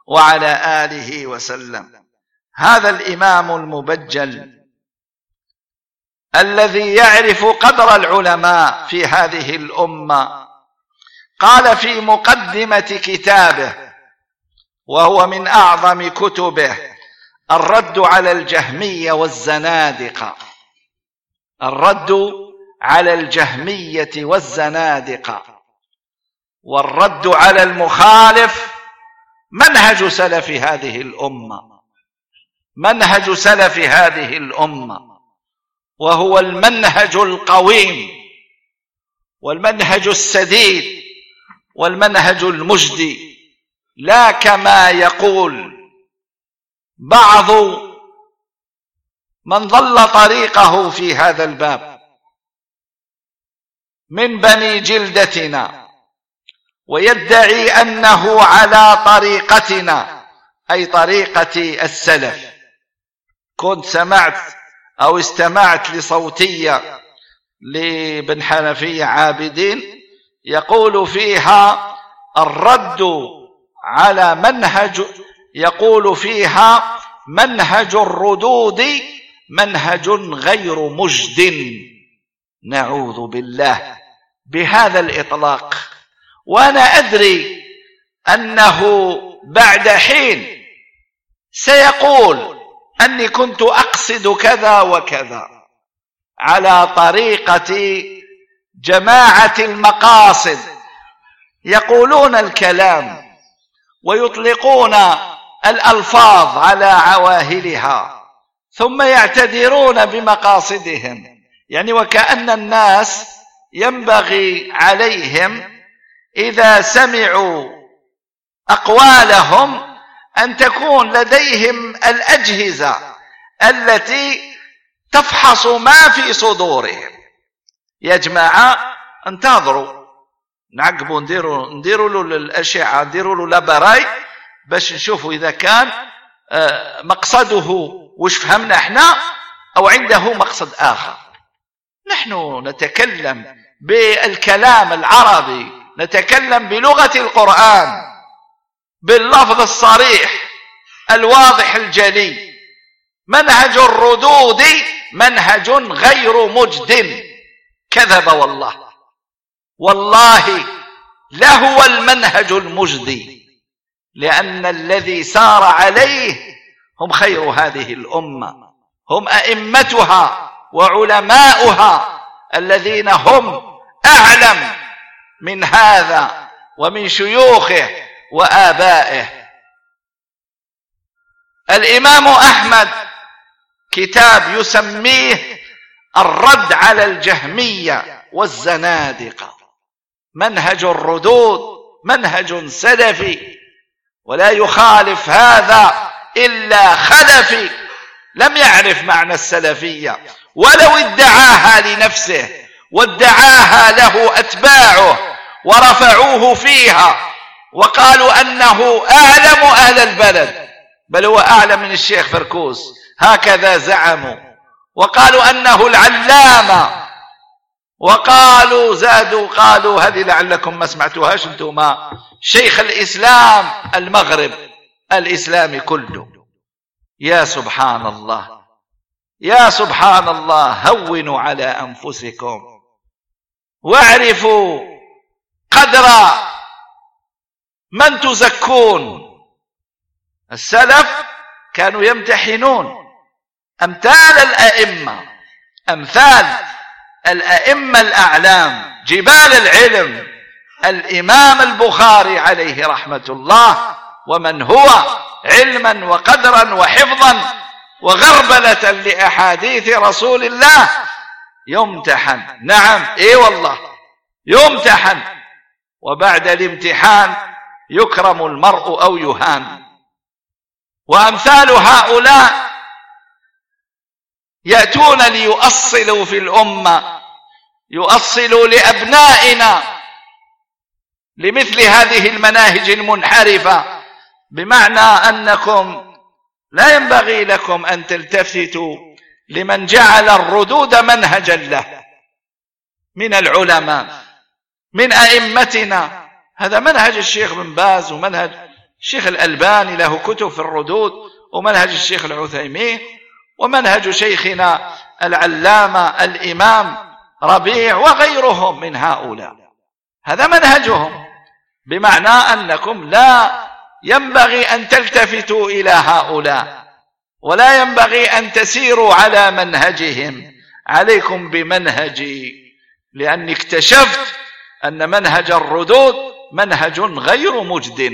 وعلى آله وسلم. هذا الإمام المبجل الذي يعرف قدر العلماء في هذه الأمة قال في مقدمة كتابه، وهو من أعظم كتبه، الرد على الجهمية والزنادقة. الرد على الجهمية والزنادقة والرد على المخالف منهج سلف هذه الأمة، منهج سلف هذه الأمة، وهو المنهج القويم والمنهج السديد والمنهج المجدي، لا كما يقول بعض من ضل طريقه في هذا الباب من بني جلدتنا ويدعي أنه على طريقتنا، أي طريقة السلف. كنت سمعت أو استمعت لصوتية لابن حنفية عابدين يقول فيها الرد على منهج، يقول فيها منهج الردود منهج غير مجد. نعوذ بالله بهذا الإطلاق، وأنا أدري أنه بعد حين سيقول أني كنت أقصد كذا وكذا على طريقة جماعة المقاصد، يقولون الكلام ويطلقون الألفاظ على عواهلها ثم يعتذرون بمقاصدهم، يعني وكأن الناس ينبغي عليهم إذا سمعوا أقوالهم أن تكون لديهم الأجهزة التي تفحص ما في صدورهم. يا جماعة انتظروا، نعقبوا نديروا له الأشعة، نديروا له لابراي باش نشوفوا إذا كان مقصده وش فهمنا احنا أو عنده مقصد آخر. نحن نتكلم بالكلام العربي، نتكلم بلغة القرآن باللفظ الصريح الواضح الجلي. منهج الردود منهج غير مجد. كذب والله، والله لهو المنهج المجدي، لأن الذي سار عليه هم خير هذه الأمة، هم أئمتها وعلماؤها الذين هم أعلم من هذا ومن شيوخه وآبائه. الإمام أحمد كتاب يسميه الرد على الجهمية والزنادقة، منهج الردود منهج سلفي، ولا يخالف هذا إلا خلفي لم يعرف معنى السلفية، ولو ادعاها لنفسه وادعاها له أتباعه ورفعوه فيها وقالوا أنه أعلم أهل البلد، بل هو أعلم من الشيخ فركوس، هكذا زعموا، وقالوا أنه العلامة، وقالوا زادوا قالوا هذه لعلكم ما سمعتوهاش انتما، شيخ الإسلام المغرب الإسلامي كله. يا سبحان الله، يا سبحان الله، هونوا على أنفسكم واعرفوا قدر من تزكون. السلف كانوا يمتحنون أمثال الأئمة، أمثال الأئمة الأعلام جبال العلم، الإمام البخاري عليه رحمة الله، ومن هو علما وقدرا وحفظا وغربلة لأحاديث رسول الله يمتحن. نعم، اي والله يمتحن، وبعد الامتحان يكرم المرء أو يهان. وأمثال هؤلاء يأتون ليؤصلوا في الأمة، يؤصلوا لأبنائنا لمثل هذه المناهج المنحرفة، بمعنى أنكم لا ينبغي لكم أن تلتفتوا لمن جعل الردود منهجا له من العلماء من أئمتنا. هذا منهج الشيخ بن باز ومنهج الشيخ الألباني له كتب في الردود، ومنهج الشيخ العثيمين، ومنهج شيخنا العلامة الإمام ربيع وغيرهم من هؤلاء. هذا منهجهم، بمعنى أنكم لا ينبغي أن تلتفتوا إلى هؤلاء، ولا ينبغي أن تسيروا على منهجهم، عليكم بمنهجي، لأني اكتشفت أن منهج الردود منهج غير مجد.